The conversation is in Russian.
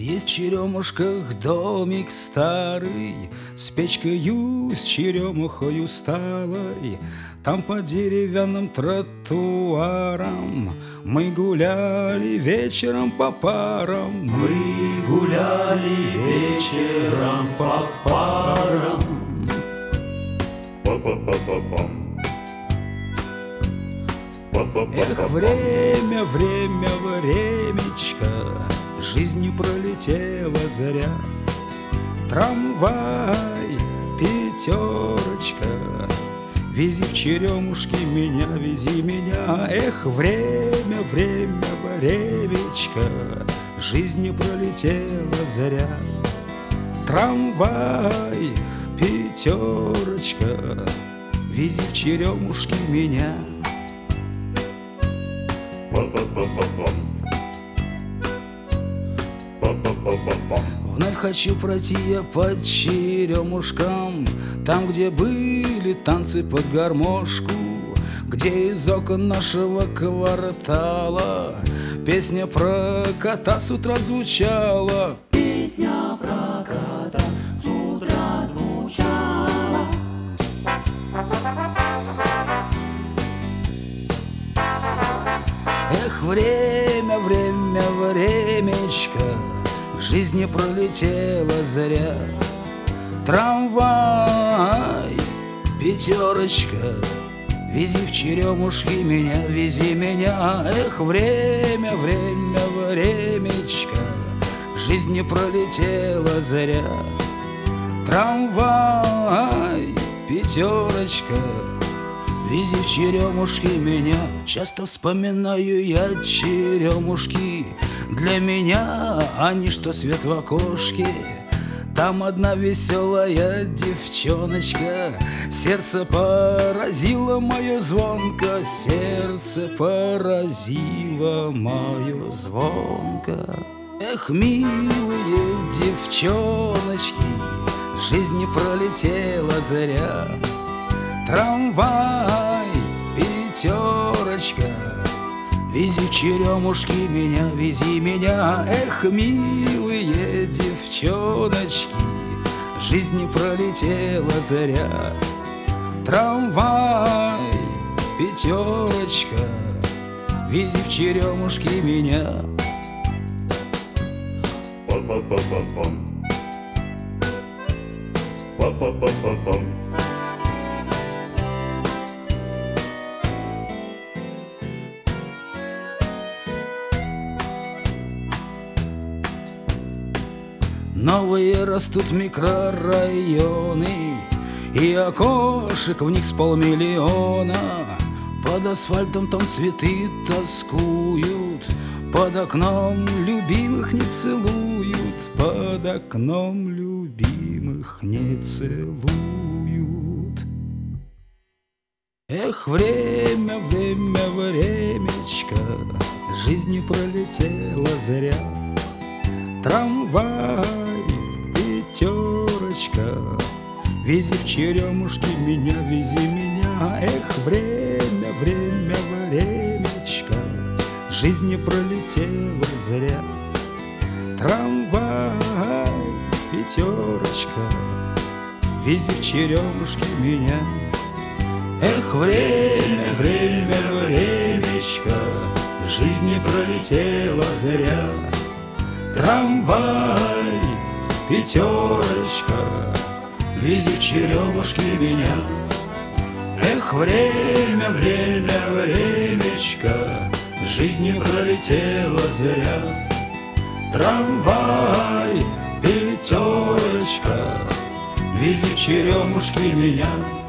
Есть в Черемушках домик старый, с печкою, с черемухою сталой. Там по деревянным тротуарам мы гуляли вечером по парам. Мы гуляли вечером по парам. Эх, время, время, времечко, жизнью пролетела заря. Трамвай, пятерочка, вези в Черемушки меня, вези меня. Эх, время, время, времечко, жизнью пролетела заря. Трамвай, пятерочка, вези в Черемушки меня. Вновь хочу пройти я по Черемушкам, там, где были танцы под гармошку, где из окон нашего квартала песня про кота с утра звучала. Песня про кота с утра звучала. Эх, время, время, времечко, жизни пролетела заря. Трамвай, пятерочка, вези в Черемушки меня, вези меня. Эх, время, время, времечко, жизни пролетела заря. Трамвай, пятерочка, вези в Черемушки меня. Часто вспоминаю я Черемушки, для меня они что свет в окошке. Там одна веселая девчоночка, сердце поразило мое звонко, сердце поразило мое звонко. Эх, милые девчоночки, жизни пролетела заря. Трамвай, пятерочка, вези в Черемушки меня, вези меня. Эх, милые девчоночки, жизни пролетела заря. Трамвай, пятерочка, вези в Черемушки меня. Новые растут микрорайоны, и окошек в них с полмиллиона. Под асфальтом там цветы тоскуют, под окном любимых не целуют, под окном любимых не целуют. Эх, время, время, времечко, жизнью пролетела заря. Трамвай, пятерочка, вези в Черемушки меня, вези меня. Эх, время, время, времечко, жизнью пролетела заря. Трамвай, пятерочка, вези в Черемушки меня. Эх, время, время, времечко, жизнью пролетела заря. Трамвай, пятерочка, вези в Черемушки меня. Эх, время, время, времечко, жизни пролетела заря. Трамвай, пятерочка, вези в Черемушки меня.